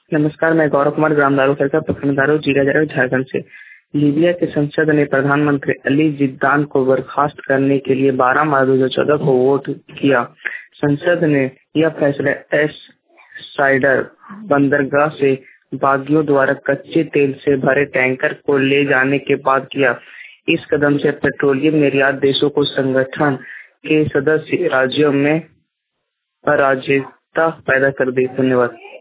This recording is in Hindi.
नमस्कार, मैं गौरव कुमार ग्राम दारूखैरका प्रखंड दारू जिला झारखंड से। लीबिया की संसद ने प्रधानमंत्री अली जिद्दान को बर्खास्त करने के लिए 12 मार्च 2014 को वोट किया। संसद ने यह फैसला एस साइडर बंदरगाह से बागियों द्वारा कच्चे तेल से भरे टैंकर को ले जाने के बाद किया। इस कदम से पेट्रोलियम निर्यात देशों को संगठन के सदस्य राज्यों में अराजकता पैदा कर दी। धन्यवाद।